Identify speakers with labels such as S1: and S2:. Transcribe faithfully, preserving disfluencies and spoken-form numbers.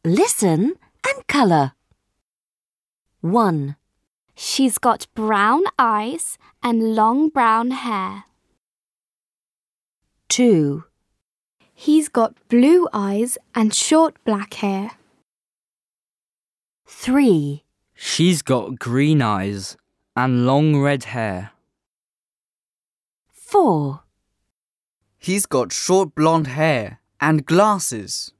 S1: Listen and colour. one.
S2: She's got brown eyes and long brown hair.
S1: two.
S2: He's got blue eyes and short black hair.
S1: three.
S3: She's got green eyes and long red hair.
S1: four.
S4: He's got short blonde hair and glasses.